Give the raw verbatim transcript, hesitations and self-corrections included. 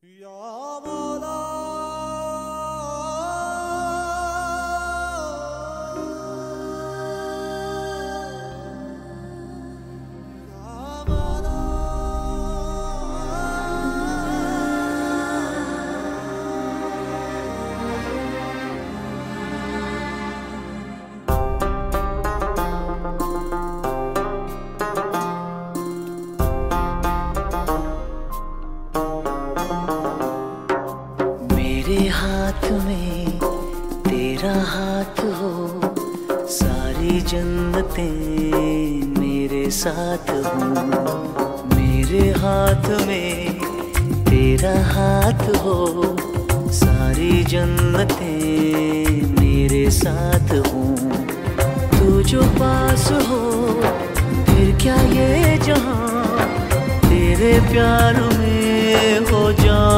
मेरे हाथ में तेरा हाथ हो, सारी जन्नतें मेरे साथ हो। मेरे हाथ में तेरा हाथ हो, सारी जन्नतें मेरे साथ हो। तू जो पास हो फिर क्या ये जहां, तेरे प्यार में हो जा